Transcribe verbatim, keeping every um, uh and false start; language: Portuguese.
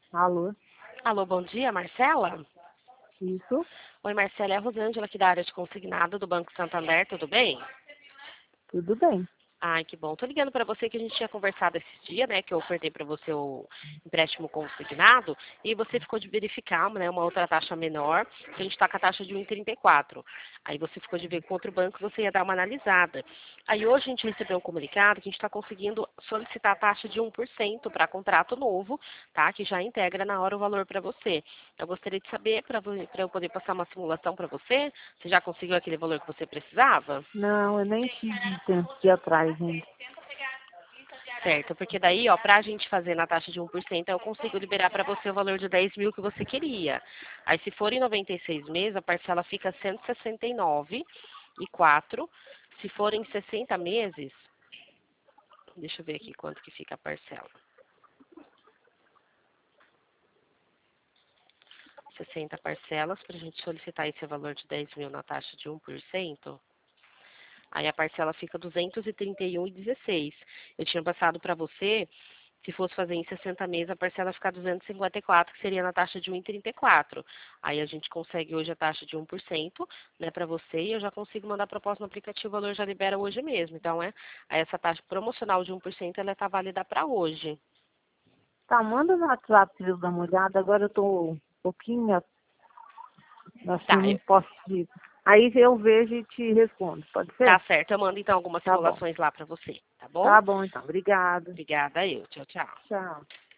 Alô? Alô, bom dia, Marcela? Isso? Oi, Marcela, é a Rosângela aqui da área de consignado do Banco Santander, tudo bem? Tudo bem. Ai, que bom. Tô ligando para você que a gente tinha conversado esse dia, né, que eu ofertei para você o empréstimo consignado e você ficou de verificar, né, uma outra taxa menor, que a gente está com a taxa de um vírgula trinta e quatro. Aí você ficou de ver com outro banco e você ia dar uma analisada. Aí hoje a gente recebeu um comunicado que a gente está conseguindo solicitar a taxa de um por cento para contrato novo, tá, que já integra na hora o valor para você. Eu gostaria de saber, para eu poder passar uma simulação para você, você já conseguiu aquele valor que você precisava? Não, eu nem tive tempo de ir atrás, gente. Certo, porque daí, ó, pra gente fazer na taxa de um por cento, eu consigo liberar para você o valor de dez mil que você queria. Aí, se for em noventa e seis meses, a parcela fica cento e sessenta e nove e quatro. Se for em sessenta meses, deixa eu ver aqui quanto que fica a parcela. sessenta parcelas para a gente solicitar esse valor de dez mil na taxa de um por cento. Aí a parcela fica duzentos e trinta e um reais e dezesseis centavos. Eu tinha passado para você, se fosse fazer em sessenta meses, a parcela fica duzentos e cinquenta e quatro, que seria na taxa de um vírgula trinta e quatro. Aí a gente consegue hoje a taxa de um por cento, né, para você, e eu já consigo mandar a proposta no aplicativo, o valor já libera hoje mesmo. Então, é, essa taxa promocional de um por cento, ela está válida para hoje. Tá, manda no WhatsApp pra eu dar uma olhada. Agora eu tô um pouquinho, assim, Tá, não eu- posso te... Aí eu vejo e te respondo, pode tá ser? certo. Eu mando, então, algumas Tá bom. simulações lá para você, tá bom? Tá bom, então. Obrigada. Obrigada, eu. Tchau, tchau. Tchau.